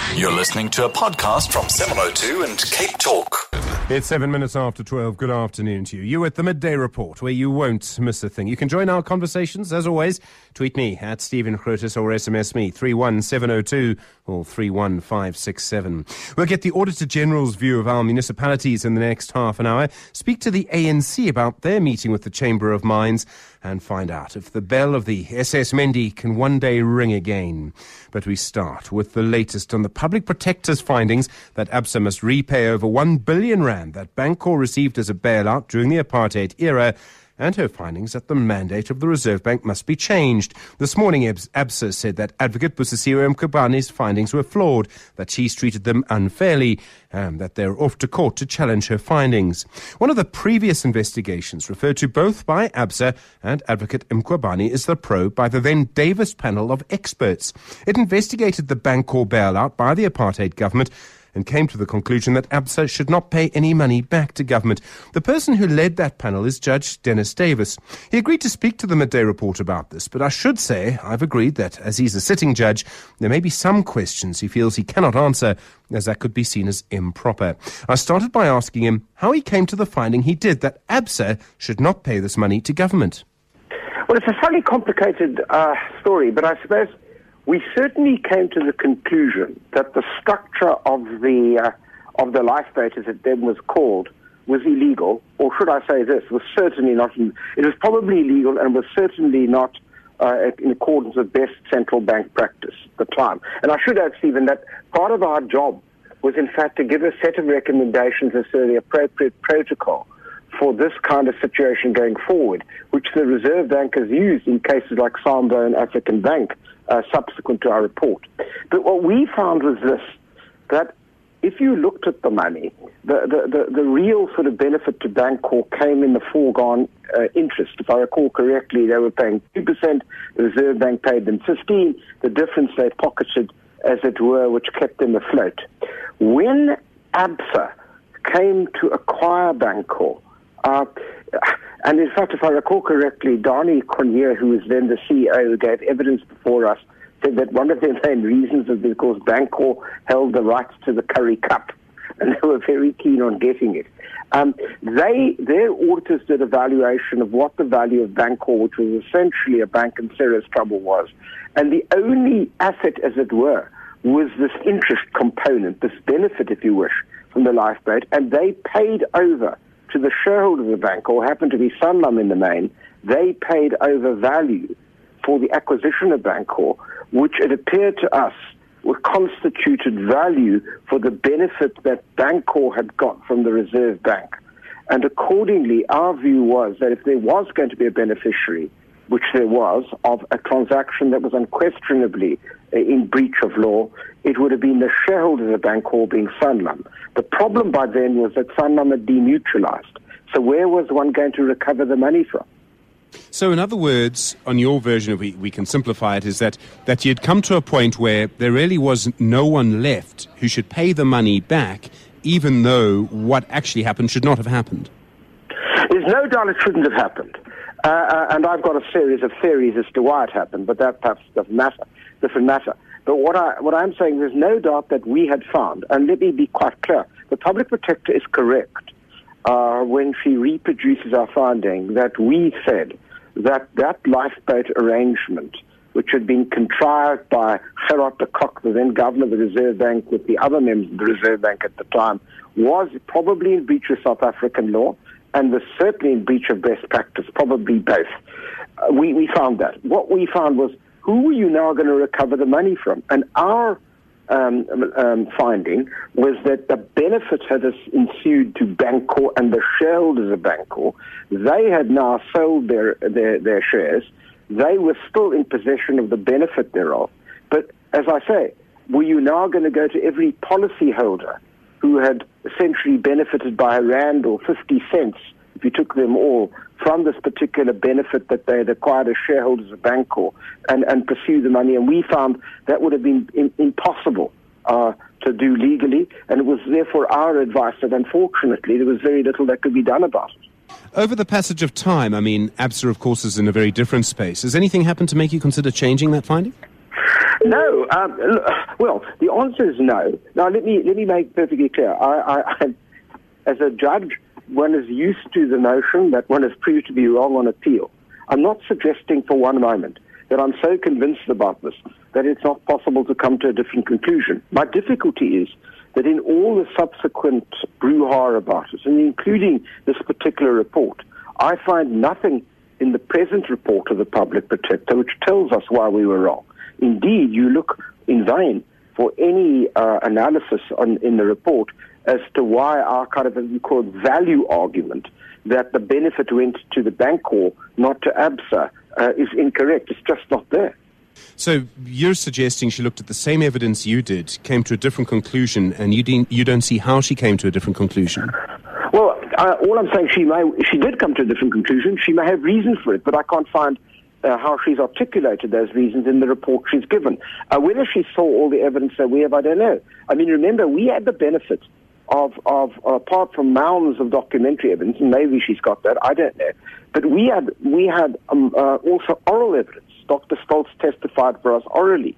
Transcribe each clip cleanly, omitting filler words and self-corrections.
You're listening to a podcast from 702 and Cape Talk. It's 7 minutes after 12. Good afternoon to you. You're at the Midday Report, where you won't miss a thing. You can join our conversations, as always. Tweet me at Stephen Grotus or SMS me 31702 or 31567. We'll get the Auditor General's view of our municipalities in the next half an hour, speak to the ANC about their meeting with the Chamber of Mines, and find out if the bell of the SS Mendi can one day ring again. But we start with the latest on the Public Protector's findings that ABSA must repay over 1 billion rand that Bancor received as a bailout during the apartheid era, and her findings that the mandate of the Reserve Bank must be changed. This morning, ABSA said that Advocate Busisiwe Mkhwebani's findings were flawed, that she's treated them unfairly, and that they're off to court to challenge her findings. One of the previous investigations, referred to both by ABSA and Advocate Mkhwebani, is the probe by the then Davis panel of experts. It investigated the Bancor bailout by the apartheid government and came to the conclusion that ABSA should not pay any money back to government. The person who led that panel is Judge Dennis Davis. He agreed to speak to the Midday Report about this, but I should say I've agreed that, as he's a sitting judge, there may be some questions he feels he cannot answer, as that could be seen as improper. I started by asking him how he came to the finding he did that ABSA should not pay this money to government. Well, it's a slightly complicated story, but I suppose we certainly came to the conclusion that the structure of the lifeboat, as it then was called, was illegal, or should I say this, was certainly not. It was probably illegal and was certainly not in accordance with best central bank practice at the time. And I should add, Stephen, that part of our job was in fact to give a set of recommendations as to the appropriate protocol for this kind of situation going forward, which the Reserve Bank has used in cases like Sambo and African Bank, subsequent to our report. But what we found was this, that if you looked at the money, the real sort of benefit to Bancor came in the foregone interest. If I recall correctly, they were paying 2%, the Reserve Bank paid them 15%, the difference they pocketed, as it were, which kept them afloat. When ABSA came to acquire Bancor, and in fact, if I recall correctly, Dani Cronje, who was then the CEO, who gave evidence before us, said that one of their main reasons was because Bancor held the rights to the Curry Cup, and they were very keen on getting it. Their auditors did a valuation of what the value of Bancor, which was essentially a bank in serious trouble, was. And the only asset, as it were, was this interest component, this benefit, if you wish, from the lifeboat, and they paid over to the shareholders of the bank, or happened to be Sanlam in the main. They paid over value for the acquisition of Bancor, which it appeared to us constituted value for the benefit that Bancor had got from the Reserve Bank. And accordingly, our view was that if there was going to be a beneficiary, which there was, of a transaction that was unquestionably in breach of law, it would have been the shareholders of Bancor, being Sanlam. The problem by then was that Sanlam had demutualized. So where was one going to recover the money from? So in other words, on your version, if we can simplify it, is that you'd come to a point where there really was no one left who should pay the money back, even though what actually happened should not have happened. There's no doubt it shouldn't have happened. And I've got a series of theories as to why it happened, but that perhaps doesn't matter, different matter. But what I'm saying, there's no doubt that we had found, and let me be quite clear, the Public Protector is correct when she reproduces our finding that we said that lifeboat arrangement, which had been contrived by Gerard de Kock, the then governor of the Reserve Bank, with the other members of the Reserve Bank at the time, was probably in breach of South African law, and was certainly in breach of best practice, probably both. We found that. What we found was, who are you now going to recover the money from? And our finding was that the benefit had ensued to Bancor and the shareholders of Bancor. They had now sold their shares. They were still in possession of the benefit thereof. But as I say, were you now going to go to every policyholder who had essentially benefited by a rand or 50 cents, if you took them all, from this particular benefit that they had acquired as shareholders of Bancor, and pursue the money? And we found that would have been impossible to do legally, and it was therefore our advice that unfortunately there was very little that could be done about it. Over the passage of time, I mean, ABSA, of course, is in a very different space. Has anything happened to make you consider changing that finding? No. Well, the answer is no. Now, let me make perfectly clear. I, as a judge, one is used to the notion that one is proved to be wrong on appeal. I'm not suggesting for one moment that I'm so convinced about this that it's not possible to come to a different conclusion. My difficulty is that in all the subsequent brouhaha about it, and including this particular report, I find nothing in the present report of the public protector which tells us why we were wrong. Indeed, you look in vain for any analysis in the report as to why our kind of, what we call value argument, that the benefit went to the Bancor, not to ABSA, is incorrect. It's just not there. So you're suggesting she looked at the same evidence you did, came to a different conclusion, and you don't see how she came to a different conclusion? Well, all I'm saying, she did come to a different conclusion. She may have reasons for it, but I can't find how she's articulated those reasons in the report she's given. Whether she saw all the evidence that we have, I don't know. I mean, remember, we had the benefit of apart from mounds of documentary evidence, and maybe she's got that, I don't know. But we had also oral evidence. Dr. Stoltz testified for us orally.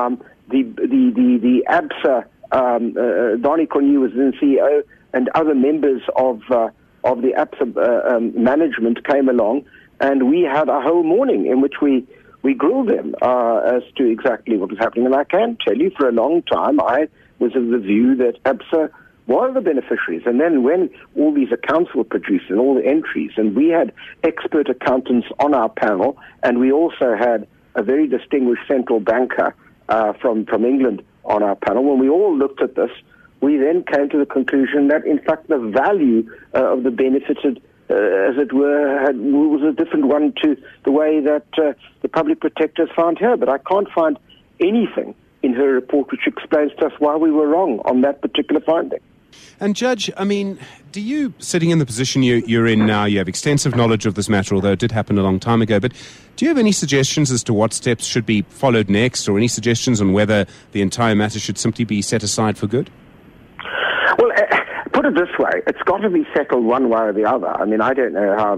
The ABSA, Donnie Cornu was the CEO, and other members of the ABSA management came along, and we had a whole morning in which we grilled them as to exactly what was happening. And I can tell you, for a long time, I was of the view that ABSA were the beneficiaries. And then when all these accounts were produced and all the entries, and we had expert accountants on our panel, and we also had a very distinguished central banker from England on our panel, when we all looked at this, we then came to the conclusion that, in fact, the value of the benefited, as it were, was a different one to the way that the public protectors found her. But I can't find anything in her report which explains to us why we were wrong on that particular finding. And Judge, I mean, do you, sitting in the position you're in now, you have extensive knowledge of this matter, although it did happen a long time ago, but do you have any suggestions as to what steps should be followed next, or any suggestions on whether the entire matter should simply be set aside for good? Well, put it this way, it's got to be settled one way or the other. I mean, I don't know how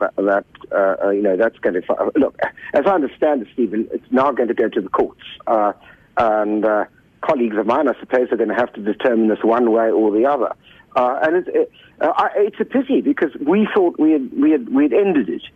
that's going to... Look, as I understand it, Stephen, it's now going to go to the courts. And colleagues of mine, I suppose, are going to have to determine this one way or the other. And it's a pity, because we thought we had ended it.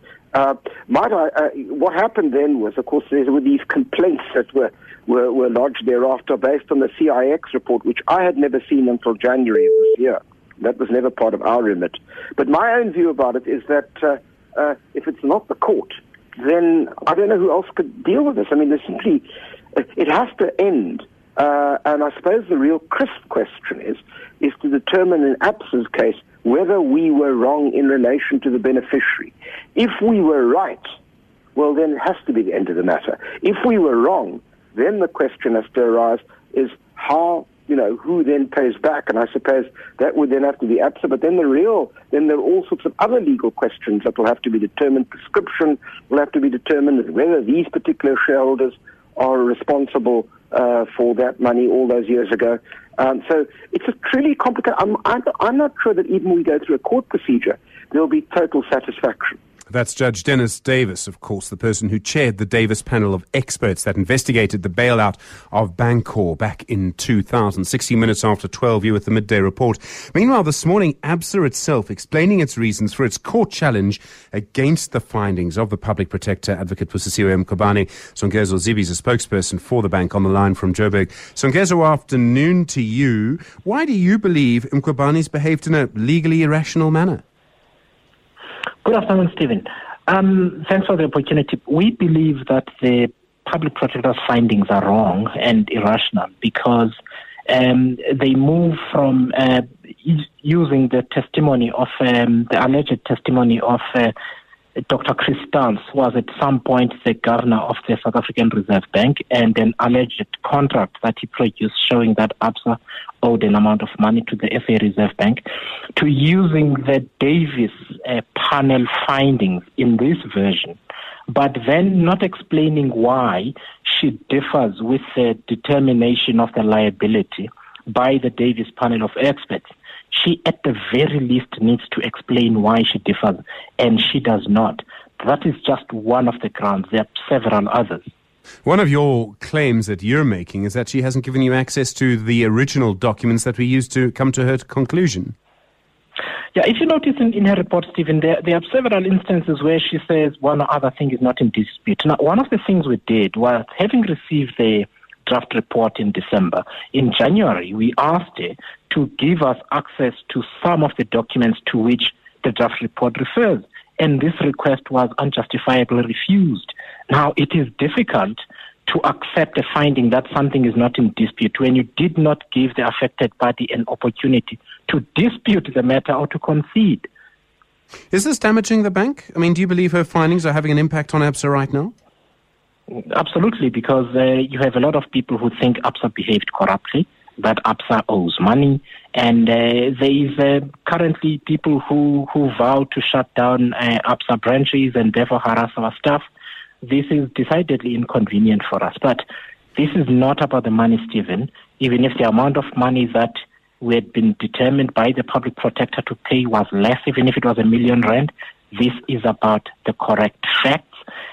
What happened then was, of course, there were these complaints that were lodged thereafter based on the CIX report, which I had never seen until January of this year. That was never part of our remit. But my own view about it is that if it's not the court, then I don't know who else could deal with this. I mean, it has to end. And I suppose the real crisp question is to determine in ABSA's case whether we were wrong in relation to the beneficiary. If we were right, well, then it has to be the end of the matter. If we were wrong, then the question has to arise is how, who then pays back? And I suppose that would then have to be ABSA. But then there are all sorts of other legal questions that will have to be determined. Prescription will have to be determined, whether these particular shareholders are responsible for that money all those years ago. So it's a truly complicated... I'm not sure that even when we go through a court procedure, there'll be total satisfaction. That's Judge Dennis Davis, of course, the person who chaired the Davis panel of experts that investigated the bailout of Bancor back in 2000. 60 minutes after 12, you with the Midday Report. Meanwhile, this morning, ABSA itself explaining its reasons for its court challenge against the findings of the public protector, Advocate Pusisiwe Mkhwebane. Songezo Zibi is a spokesperson for the bank on the line from Joburg. Songezo, afternoon to you. Why do you believe Mkhwebane's behaved in a legally irrational manner? Good afternoon, Stephen. Thanks for the opportunity. We believe that the public protector's findings are wrong and irrational because they move from using the testimony of the alleged testimony of Dr. Chris Stals, who was at some point the governor of the South African Reserve Bank, and an alleged contract that he produced showing that ABSA owed an amount of money to the FA Reserve Bank, to using the Davis panel findings in this version, but then not explaining why she differs with the determination of the liability by the Davis panel of experts. She, at the very least, needs to explain why she differs, and she does not. That is just one of the grounds. There are several others. One of your claims that you're making is that she hasn't given you access to the original documents that we used to come to her conclusion. Yeah, if you notice in her report, Stephen, there are several instances where she says one or other thing is not in dispute. Now, one of the things we did was, having received the draft report in December, in January, we asked her to give us access to some of the documents to which the draft report refers. And this request was unjustifiably refused. Now, it is difficult to accept a finding that something is not in dispute when you did not give the affected party an opportunity to dispute the matter or to concede. Is this damaging the bank? I mean, do you believe her findings are having an impact on ABSA right now? Absolutely, because you have a lot of people who think ABSA behaved corruptly, that ABSA owes money, and there is currently people who vow to shut down ABSA branches and therefore harass our staff. This is decidedly inconvenient for us, but this is not about the money, Stephen. Even if the amount of money that we had been determined by the public protector to pay was less, even if it was R1 million, this is about the correct facts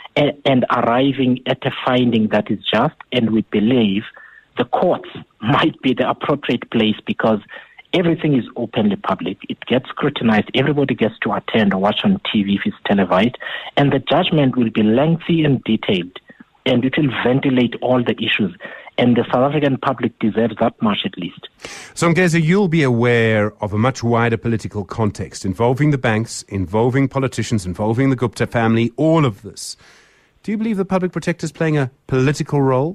and arriving at a finding that is just, and we believe the courts might be the appropriate place because everything is openly public. It gets scrutinized. Everybody gets to attend or watch on TV if it's televised. And the judgment will be lengthy and detailed. And it will ventilate all the issues. And the South African public deserves that much at least. Songezo, you'll be aware of a much wider political context involving the banks, involving politicians, involving the Gupta family, all of this. Do you believe the public protector is playing a political role?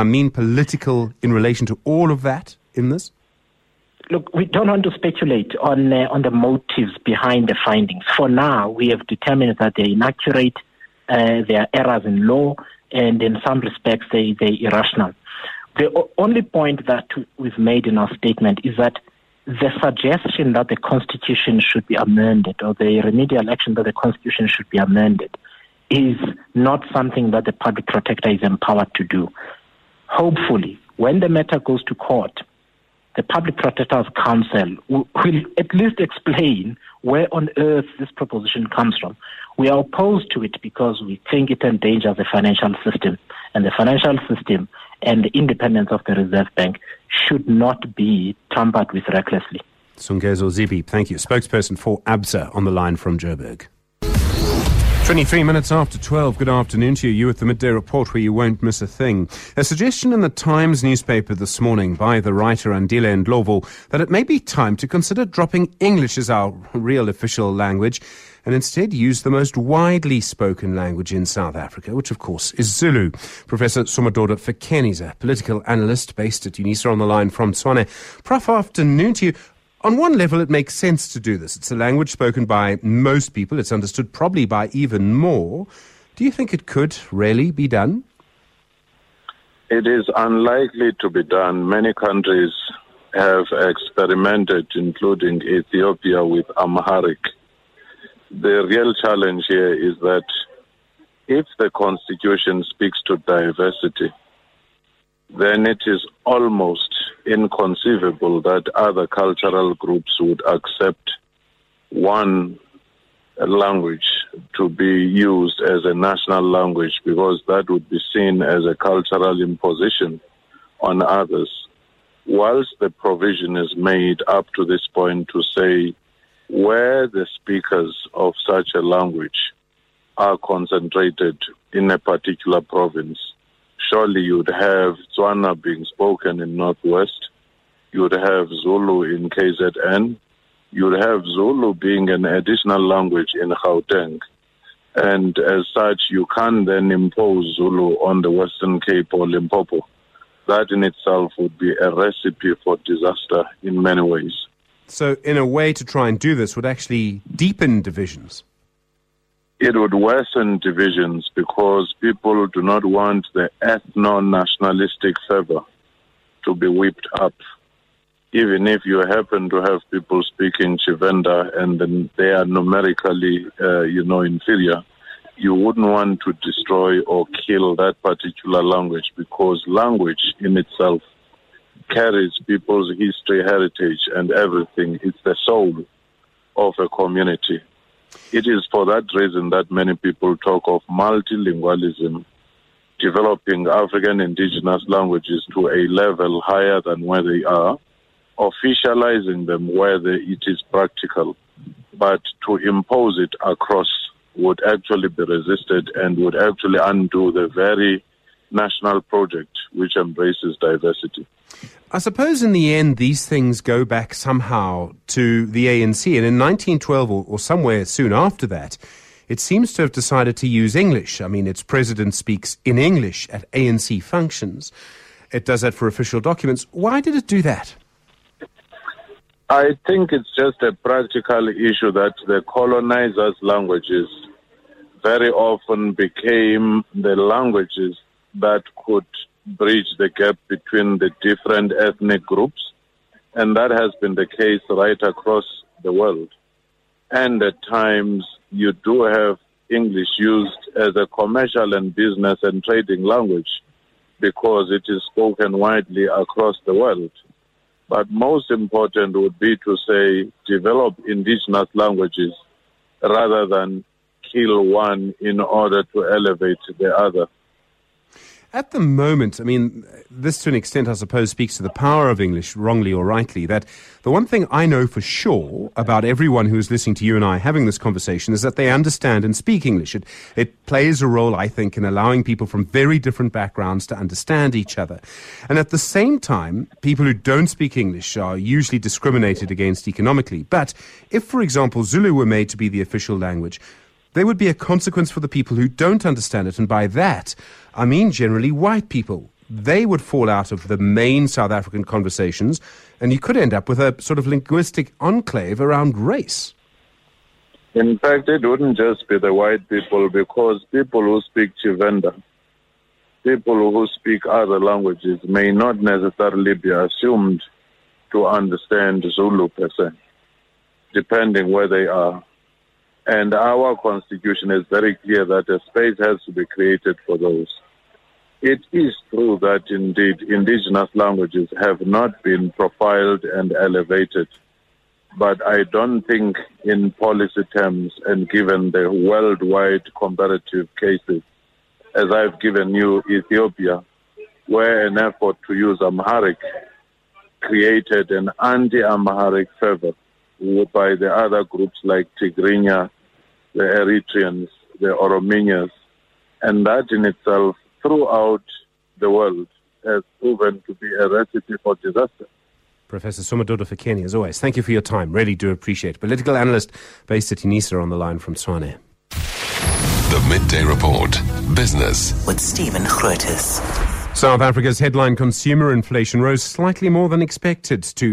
Political in relation to all of that in this? Look, we don't want to speculate on the motives behind the findings. For now, we have determined that they're inaccurate, there are errors in law, and in some respects, they're irrational. The only point that we've made in our statement is that the suggestion that the Constitution should be amended or the remedial action that the Constitution should be amended is not something that the public protector is empowered to do. Hopefully, when the matter goes to court, the Public Protector's Council will at least explain where on earth this proposition comes from. We are opposed to it because we think it endangers the financial system. And the financial system and the independence of the Reserve Bank should not be tampered with recklessly. Songezo Zibi, thank you. Spokesperson for ABSA on the line from Joburg. 23 minutes after 12, good afternoon to you. You at the Midday Report where you won't miss a thing. A suggestion in the Times newspaper this morning by the writer Andile Ndlovu that it may be time to consider dropping English as our real official language and instead use the most widely spoken language in South Africa, which of course is Zulu. Professor Somadoda Fikeni is a political analyst based at UNISA on the line from Tshwane. Prof, afternoon to you. On one level, it makes sense to do this. It's a language spoken by most people. It's understood probably by even more. Do you think it could really be done? It is unlikely to be done. Many countries have experimented, including Ethiopia, with Amharic. The real challenge here is that if the Constitution speaks to diversity, then it is almost inconceivable that other cultural groups would accept one language to be used as a national language, because that would be seen as a cultural imposition on others. Whilst the provision is made up to this point to say where the speakers of such a language are concentrated in a particular province, surely you would have Tswana being spoken in Northwest, you would have Zulu in KZN, you would have Zulu being an additional language in Gauteng. And as such, you can't then impose Zulu on the Western Cape or Limpopo. That in itself would be a recipe for disaster in many ways. So in a way to try and do this would actually deepen divisions? It would worsen divisions because people do not want the ethno-nationalistic fervor to be whipped up. Even if you happen to have people speaking Tshivenda and then they are numerically, inferior, you wouldn't want to destroy or kill that particular language, because language in itself carries people's history, heritage, and everything. It's the soul of a community. It is for that reason that many people talk of multilingualism developing African indigenous languages to a level higher than where they are, officializing them where it is practical, but to impose it across would actually be resisted and would actually undo the very national project which embraces diversity. I suppose in the end these things go back somehow to the ANC, and in 1912 or somewhere soon after that, it seems to have decided to use English. I mean, its president speaks in English at ANC functions. It does that for official documents. Why did it do that? I think it's just a practical issue that the colonizers' languages very often became the languages that could bridge the gap between the different ethnic groups, and that has been the case right across the world. And at times, you do have English used as a commercial and business and trading language because it is spoken widely across the world. But most important would be to say, develop indigenous languages rather than kill one in order to elevate the other. At the moment, I mean, this to an extent, I suppose, speaks to the power of English, wrongly or rightly, that the one thing I know for sure about everyone who is listening to you and I having this conversation is that they understand and speak English. It plays a role, I think, in allowing people from very different backgrounds to understand each other. And at the same time, people who don't speak English are usually discriminated against economically. But if, for example, Zulu were made to be the official language, there would be a consequence for the people who don't understand it. And by that, I mean generally white people. They would fall out of the main South African conversations, and you could end up with a sort of linguistic enclave around race. In fact, it wouldn't just be the white people, because people who speak Tshivenda, people who speak other languages, may not necessarily be assumed to understand Zulu per se, depending where they are. And our constitution is very clear that a space has to be created for those. It is true that indeed indigenous languages have not been profiled and elevated, but I don't think in policy terms and given the worldwide comparative cases, as I've given you Ethiopia, where an effort to use Amharic created an anti-Amharic fervor by the other groups like Tigrinya, the Eritreans, the Orominyas, and that in itself throughout the world has proven to be a recipe for disaster. Professor Somadoda Fikeni, as always, thank you for your time. Really do appreciate it. Political analyst based at Unisa on the line from Tshwane. The Midday Report. Business. With Stephen Grootes. South Africa's headline consumer inflation rose slightly more than expected to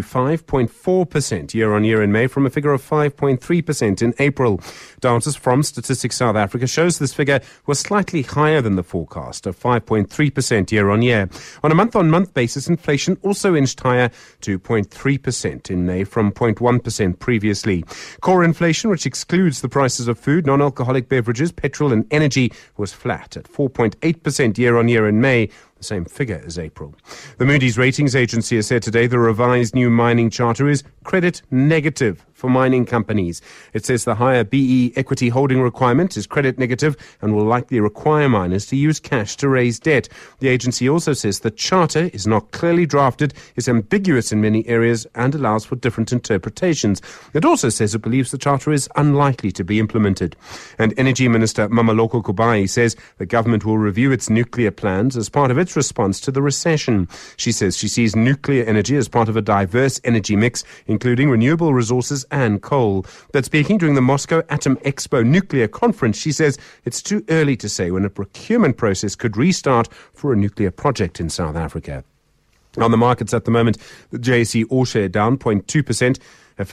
5.4% year-on-year in May from a figure of 5.3% in April. Data from Statistics South Africa shows this figure was slightly higher than the forecast of 5.3% year-on-year. On a month-on-month basis, inflation also inched higher to 0.3% in May from 0.1% previously. Core inflation, which excludes the prices of food, non-alcoholic beverages, petrol and energy, was flat at 4.8% year-on-year in May, the same figure as April. The Moody's Ratings Agency has said today the revised new mining charter is credit negative for mining companies. It says the higher BE equity holding requirement is credit negative and will likely require miners to use cash to raise debt. The agency also says the charter is not clearly drafted, is ambiguous in many areas and allows for different interpretations. It also says it believes the charter is unlikely to be implemented. And Energy Minister Mamaloko Kubayi says the government will review its nuclear plans as part of its response to the recession. She says she sees nuclear energy as part of a diverse energy mix, including renewable resources and coal. But speaking during the Moscow Atom Expo nuclear conference, she says it's too early to say when a procurement process could restart for a nuclear project in South Africa. On the markets at the moment, the JSE All Share down 0.2%. At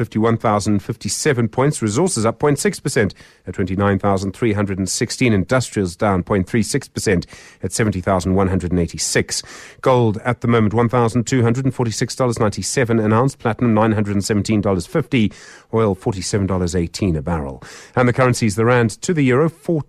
51,057 points, resources up 0.6% at 29,316, industrials down 0.36% at 70,186. Gold at the moment $1,246.97 an ounce, platinum $917.50, oil $47.18 a barrel. And the currencies, the rand to the euro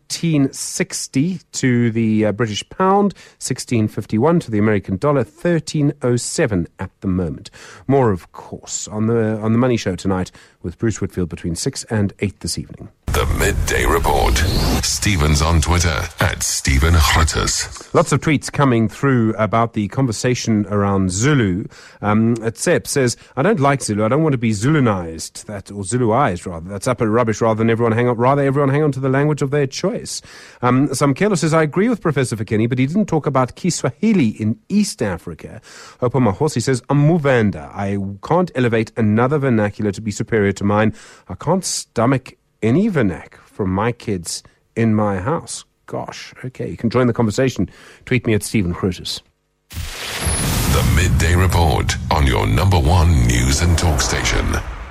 14.60, to the British pound 16.51, to the American dollar 13.07 at the moment. More, of course, on the Money Show tonight with Bruce Whitfield between 6 and 8 this evening. The Midday Report. Stephen's on Twitter at Stephen Grootes. Lots of tweets coming through about the conversation around Zulu. Tsep says, I don't like Zulu. I don't want to be Zulunized, or Zuluized rather. That's upper rubbish. Rather everyone hang on to the language of their choice. Samkelo says, I agree with Professor Fikeni, but he didn't talk about Kiswahili in East Africa. Opa Mahosi says, I'm Muvenda. I can't elevate another vernacular to be superior to mine. I can't stomach any vernac from my kids in my house. Gosh, okay, you can join the conversation. Tweet me at Stephen Grootes. The Midday Report on your number one news and talk station.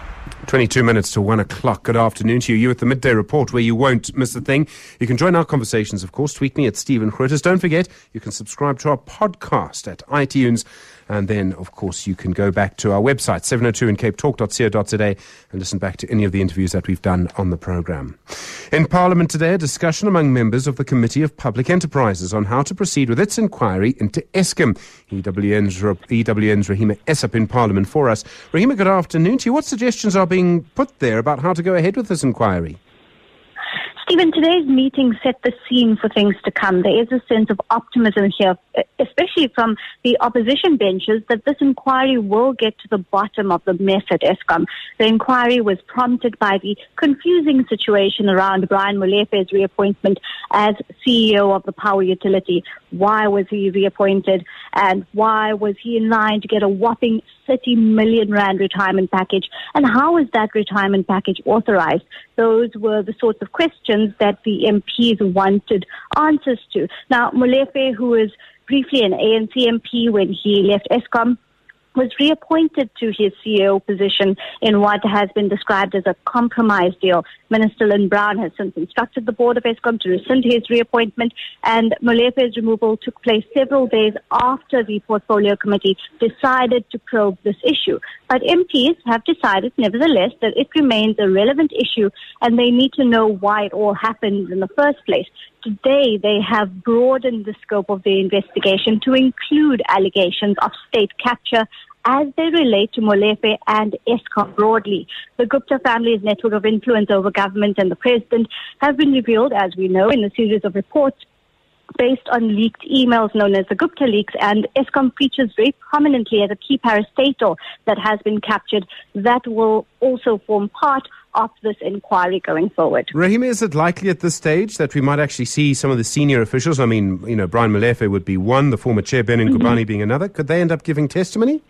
22 minutes to 1 o'clock. Good afternoon to you. You at the Midday Report, where you won't miss a thing. You can join our conversations, of course. Tweet me at Stephen Grootes. Don't forget, you can subscribe to our podcast at iTunes. And then, of course, you can go back to our website, 702andcapetalk.co.za, and listen back to any of the interviews that we've done on the programme. In Parliament today, a discussion among members of the Committee of Public Enterprises on how to proceed with its inquiry into Eskom. EWN's Rahima Essop in Parliament for us. Rahima, good afternoon to you. What suggestions are being put there about how to go ahead with this inquiry? Stephen, today's meeting set the scene for things to come. There is a sense of optimism here, especially from the opposition benches, that this inquiry will get to the bottom of the mess at Eskom. The inquiry was prompted by the confusing situation around Brian Molefe's reappointment as CEO of the power utility. Why was he reappointed, and why was he in line to get a whopping 30 million rand retirement package, and how is that retirement package authorized? Those were the sorts of questions that the MPs wanted answers to. Now, Molefe, who was briefly an ANC MP when he left Eskom, was reappointed to his CEO position in what has been described as a compromise deal. Minister Lynn Brown has since instructed the board of Eskom to rescind his reappointment, and Molefe's removal took place several days after the portfolio committee decided to probe this issue. But MPs have decided, nevertheless, that it remains a relevant issue and they need to know why it all happened in the first place. Today, they have broadened the scope of the investigation to include allegations of state capture as they relate to Molefe and Eskom broadly. The Gupta family's network of influence over government and the president have been revealed, as we know, in a series of reports based on leaked emails known as the Gupta leaks, and Eskom features very prominently as a key parastatal that has been captured that will also form part of this inquiry going forward. Rahima, is it likely at this stage that we might actually see some of the senior officials? I mean, Brian Molefe would be one, the former chair, Benin Kubani, being another. Could they end up giving testimony?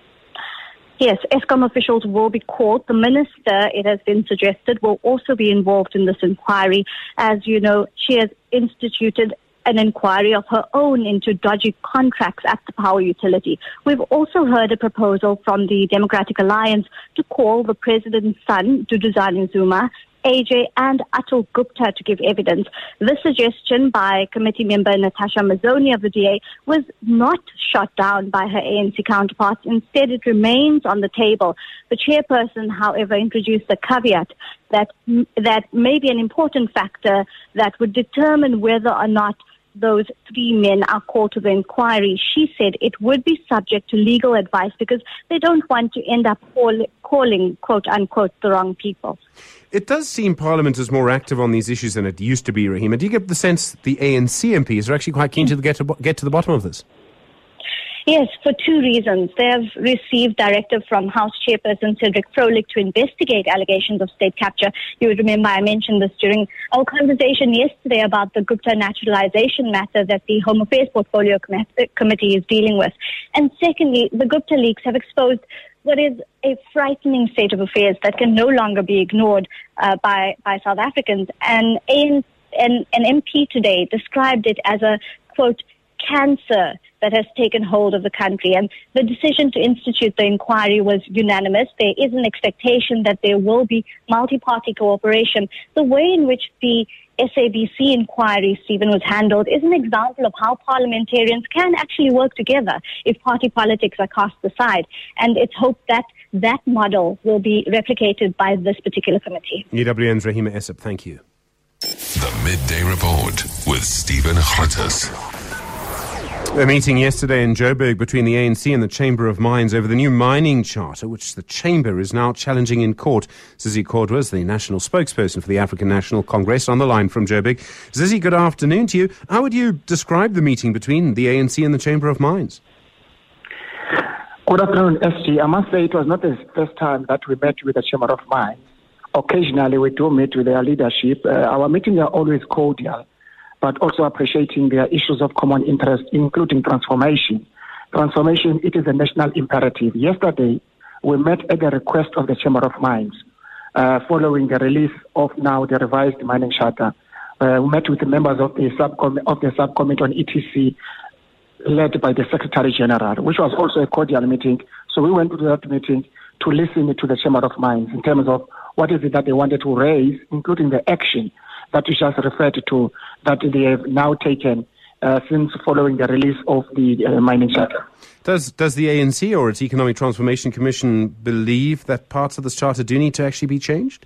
Yes, Eskom officials will be called. The minister, it has been suggested, will also be involved in this inquiry. As you know, she has instituted an inquiry of her own into dodgy contracts at the power utility. We've also heard a proposal from the Democratic Alliance to call the president's son, Duduzane Zuma, AJ and Atul Gupta to give evidence. This suggestion by committee member Natasha Mazzoni of the DA was not shot down by her ANC counterparts. Instead, it remains on the table. The chairperson, however, introduced a caveat that may be an important factor that would determine whether or not those three men are called to the inquiry. She said it would be subject to legal advice because they don't want to end up calling, quote unquote, the wrong people. It does seem Parliament is more active on these issues than it used to be, Rahima. Do you get the sense the ANC MPs are actually quite keen to get to the bottom of this? Yes, for two reasons. They have received directive from House Chairperson Cedric Froelich to investigate allegations of state capture. You would remember I mentioned this during our conversation yesterday about the Gupta naturalization matter that the Home Affairs Portfolio Committee is dealing with. And secondly, the Gupta leaks have exposed what is a frightening state of affairs that can no longer be ignored by South Africans. And an MP today described it as a, quote, cancer that has taken hold of the country. And the decision to institute the inquiry was unanimous. There is an expectation that there will be multi-party cooperation. The way in which the SABC inquiry, Stephen, was handled is an example of how parliamentarians can actually work together if party politics are cast aside. And it's hoped that that model will be replicated by this particular committee. EWN's Rahima Essop, thank you. The Midday Report with Stephen Grootes. A meeting yesterday in Joburg between the ANC and the Chamber of Mines over the new mining charter, which the Chamber is now challenging in court. Zizi Kodwa is the national spokesperson for the African National Congress, on the line from Joburg. Zizi, good afternoon to you. How would you describe the meeting between the ANC and the Chamber of Mines? Good afternoon, SG. I must say it was not the first time that we met with the Chamber of Mines. Occasionally we do meet with their leadership. Our meetings are always cordial, but also appreciating their issues of common interest, including transformation. Transformation, it is a national imperative. Yesterday, we met at the request of the Chamber of Mines, following the release of now the revised mining charter. We met with the members of the subcommittee on ETC, led by the Secretary General, which was also a cordial meeting. So we went to that meeting to listen to the Chamber of Mines in terms of what is it that they wanted to raise, including the action that you just referred to, that they have now taken since following the release of the mining charter. Does the ANC or its Economic Transformation Commission believe that parts of this charter do need to actually be changed?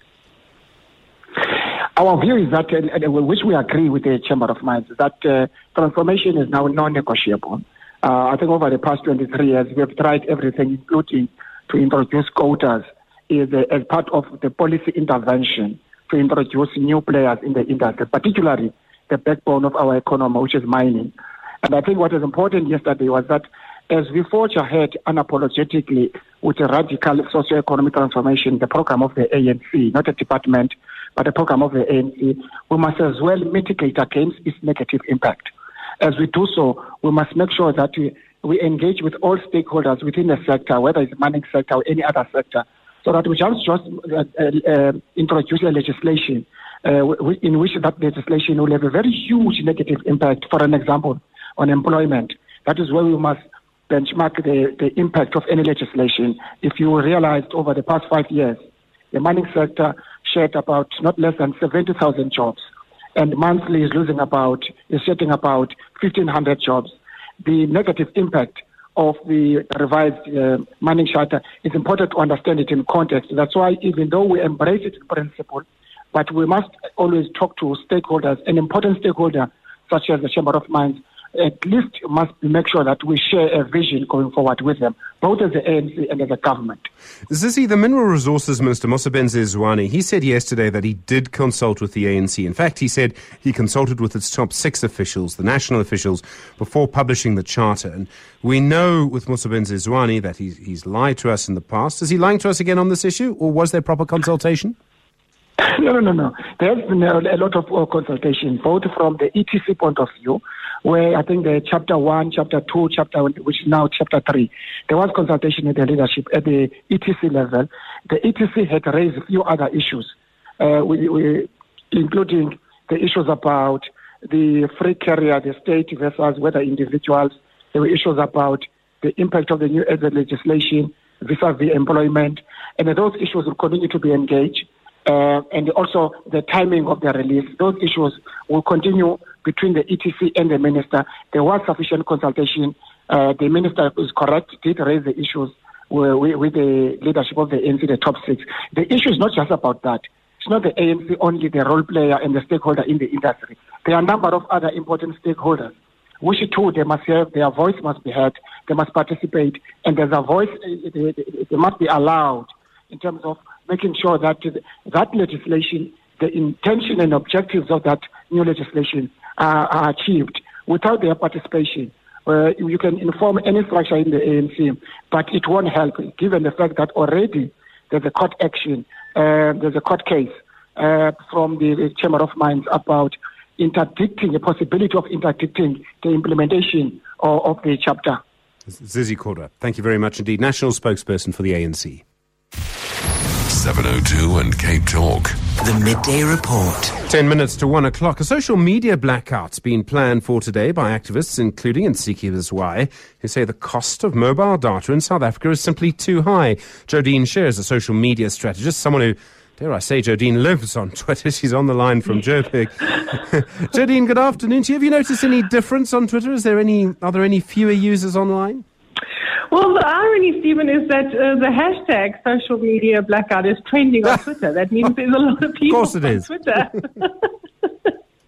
Our view is that, which we agree with the Chamber of Mines, that transformation is now non-negotiable. I think over the past 23 years, we have tried everything, including to introduce quotas as part of the policy intervention to introduce new players in the industry, particularly the backbone of our economy, which is mining. And I think what is important yesterday was that as we forge ahead unapologetically with a radical socio-economic transformation, the program of the ANC, not a department, but the program of the ANC, we must as well mitigate against its negative impact. As we do so, we must make sure that we engage with all stakeholders within the sector, whether it's the mining sector or any other sector, so that we just introduce a legislation in which that legislation will have a very huge negative impact, for an example, on employment. That is where we must benchmark the impact of any legislation. If you realized over the past 5 years, the mining sector shared about not less than 70,000 jobs, and monthly is shedding about 1,500 jobs. The negative impact of the revised mining charter, it's important to understand it in context. That's why even though we embrace it in principle, but we must always talk to stakeholders, an important stakeholder such as the Chamber of Mines, at least must make sure that we share a vision going forward with them, both as the ANC and as a government. Zizi, the Mineral Resources Minister, Mosebenzi Zwane, he said yesterday that he did consult with the ANC. In fact, he said he consulted with its top 6 officials, the national officials, before publishing the charter. And we know with Mosebenzi Zwane that he's lied to us in the past. Is he lying to us again on this issue, or was there proper consultation? No. There's been a lot of consultation, both from the ETC point of view, where I think the Chapter 1, Chapter 2, which is now Chapter 3, there was consultation with the leadership at the ETC level. The ETC had raised a few other issues, including the issues about the free carrier, the state versus whether individuals. There were issues about the impact of the new legislation vis-a-vis employment, and those issues will continue to be engaged. And also the timing of the release. Those issues will continue between the ETC and the minister. There was sufficient consultation. The minister is correct, did raise the issues with the leadership of the ANC, the top 6. The issue is not just about that. It's not the ANC only, the role player and the stakeholder in the industry. There are a number of other important stakeholders, which too, they must have, their voice must be heard, they must participate, and there's a voice, they must be allowed in terms of making sure that that legislation, the intention and objectives of that new legislation are achieved. Without their participation, you can inform any structure in the ANC, but it won't help, given the fact that already there's a court action, there's a court case from the Chamber of Mines about interdicting, the possibility of interdicting the implementation of the chapter. Zizi Kodwa, thank you very much indeed. National spokesperson for the ANC. 702 and Cape Talk. The Midday Report. 10 minutes to 1 o'clock. A social media blackout's been planned for today by activists, including Nsiki Bizwayo, who say the cost of mobile data in South Africa is simply too high. Jodine Sher is a social media strategist, someone who, dare I say, Jodine lives on Twitter. She's on the line from Joburg. Jodine, good afternoon to you. Have you noticed any difference on Twitter? Are there any fewer users online? Well, the irony, Stephen, is that the hashtag social media blackout is trending on Twitter. That means there's a lot of people on Twitter.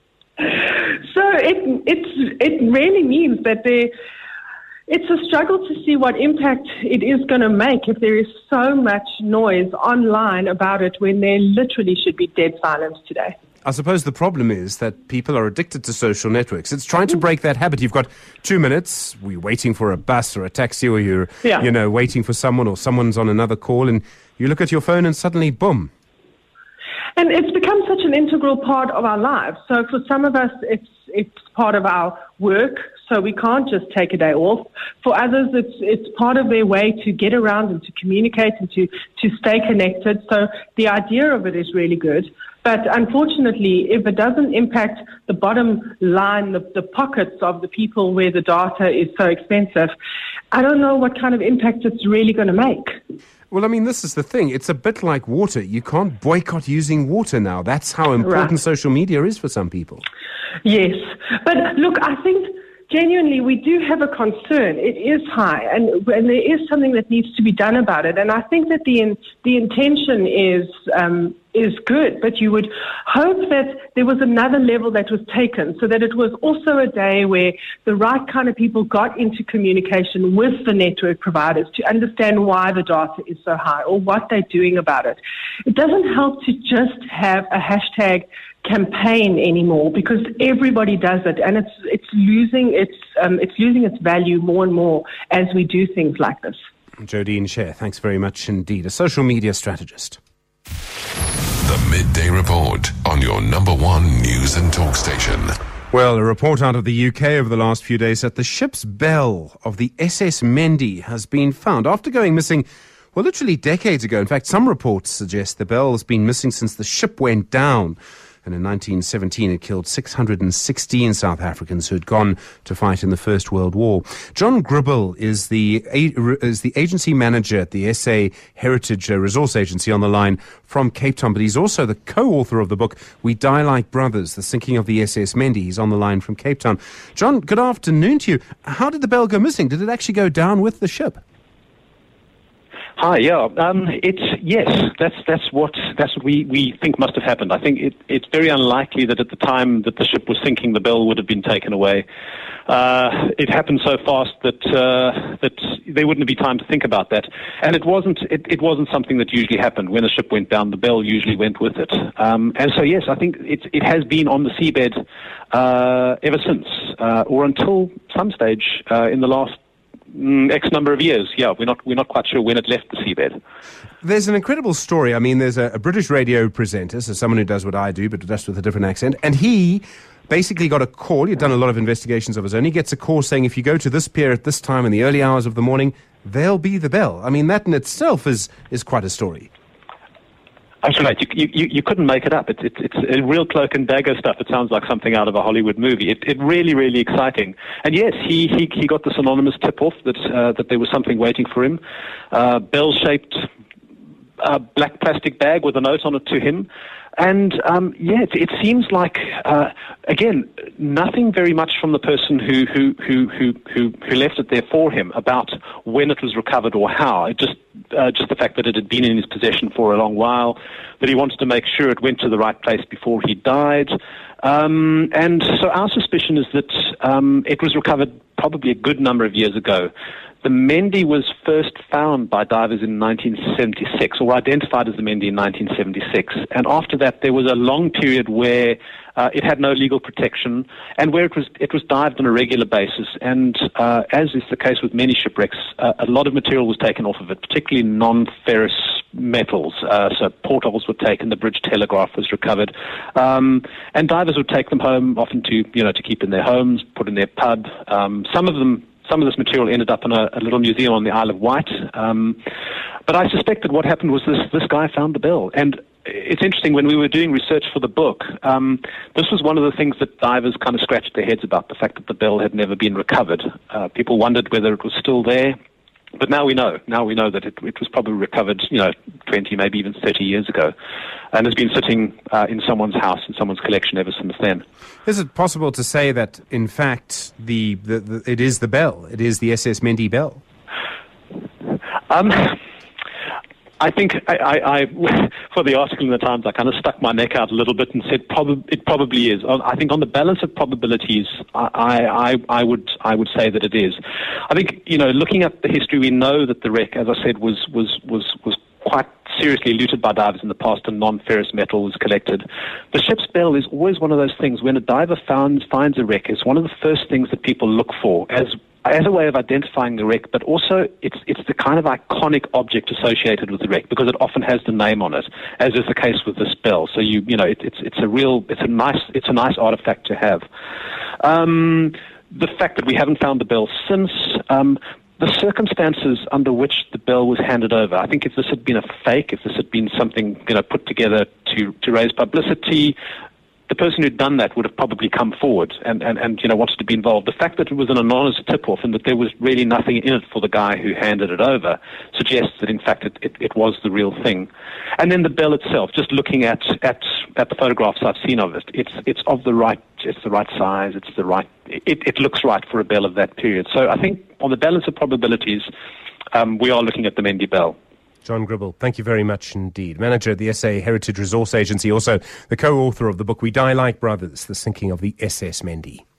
So it really means that it's a struggle to see what impact it is going to make if there is so much noise online about it when there literally should be dead silence today. I suppose the problem is that people are addicted to social networks. It's trying to break that habit. You've got 2 minutes, we're waiting for a bus or a taxi, or you're waiting for someone, or someone's on another call, and you look at your phone and suddenly, boom. And it's become such an integral part of our lives. So for some of us, it's part of our work, so we can't just take a day off. For others, it's part of their way to get around and to communicate and to stay connected. So the idea of it is really good. But unfortunately, if it doesn't impact the bottom line, the pockets of the people where the data is so expensive, I don't know what kind of impact it's really going to make. Well, I mean, this is the thing. It's a bit like water. You can't boycott using water now. That's how important social media is for some people. Yes. But look, I think genuinely we do have a concern. It is high, and there is something that needs to be done about it. And I think that the intention is good, but you would hope that there was another level that was taken, so that it was also a day where the right kind of people got into communication with the network providers to understand why the data is so high or what they're doing about it. It doesn't help to just have a hashtag campaign anymore, because everybody does it, and it's losing its value more and more as we do things like this. Jodine Scher, thanks very much indeed. A social media strategist. The Midday Report on your number one news and talk station. Well, a report out of the UK over the last few days that the ship's bell of the SS Mendi has been found after going missing, well, literally decades ago. In fact, some reports suggest the bell has been missing since the ship went down. And in 1917, it killed 616 South Africans who had gone to fight in the First World War. John Gribble is the agency manager at the SA Heritage Resource Agency on the line from Cape Town, but he's also the co-author of the book, We Die Like Brothers, The Sinking of the SS Mendi. He's on the line from Cape Town. John, good afternoon to you. How did the bell go missing? Did it actually go down with the ship? Hi, yeah. That's what we think must have happened. I think it's very unlikely that at the time that the ship was sinking, the bell would have been taken away. It happened so fast that there wouldn't be time to think about that, and it wasn't something that usually happened. When a ship went down, the bell usually went with it. And so yes, I think it has been on the seabed ever since, or until some stage in the last X number of years. Yeah, we're not quite sure when it left the seabed. There's an incredible story. I mean, there's a British radio presenter, so someone who does what I do, but just with a different accent, and he basically got a call. He'd done a lot of investigations of his own. He gets a call saying, if you go to this pier at this time in the early hours of the morning, there'll be the bell. I mean, that in itself is quite a story. That's right. You couldn't make it up. It's a real cloak and dagger stuff. It sounds like something out of a Hollywood movie. It really, really exciting. And yes, he got this anonymous tip-off that there was something waiting for him. Bell-shaped black plastic bag with a note on it to him. And it seems like again, nothing very much from the person who left it there for him about when it was recovered or how. It just the fact that it had been in his possession for a long while, that he wanted to make sure it went to the right place before he died. And so our suspicion is that it was recovered probably a good number of years ago. The Mendi was first found by divers in 1976, or identified as the Mendi in 1976. And after that, there was a long period where it had no legal protection, and where it was dived on a regular basis. And as is the case with many shipwrecks, a lot of material was taken off of it, particularly non-ferrous metals. So portholes were taken, the bridge telegraph was recovered, and divers would take them home, often to keep in their homes, put in their pub. Some of this material ended up in a little museum on the Isle of Wight. But I suspect that what happened was this guy found the bell. And it's interesting, when we were doing research for the book, this was one of the things that divers kind of scratched their heads about, the fact that the bell had never been recovered. People wondered whether it was still there. But now we know. Now we know that it was probably recovered, 20, maybe even 30 years ago, and has been sitting in someone's house, in someone's collection ever since then. Is it possible to say that, in fact, it is the bell? It is the SS Mendi bell? I think for the article in the Times, I kind of stuck my neck out a little bit and said it probably is. I think on the balance of probabilities, I would say that it is. I think, looking at the history, we know that the wreck, as I said, was quite seriously looted by divers in the past, and non-ferrous metal was collected. The ship's bell is always one of those things. When a diver finds a wreck, it's one of the first things that people look for as a way of identifying the wreck, but also it's the kind of iconic object associated with the wreck because it often has the name on it, as is the case with this bell. So it's a nice artifact to have. The fact that we haven't found the bell since. The circumstances under which the bell was handed over, I think if this had been a fake, if this had been something put together to raise publicity, the person who'd done that would have probably come forward and wanted to be involved. The fact that it was an anonymous tip-off and that there was really nothing in it for the guy who handed it over suggests that, in fact, it was the real thing. And then the bell itself, just looking at the photographs I've seen of it, it's the right size, it looks right for a bell of that period. So I think on the balance of probabilities, we are looking at the Mendy Bell. John Gribble, thank you very much indeed. Manager at the SA Heritage Resource Agency, also the co-author of the book We Die Like Brothers, The Sinking of the SS Mendy.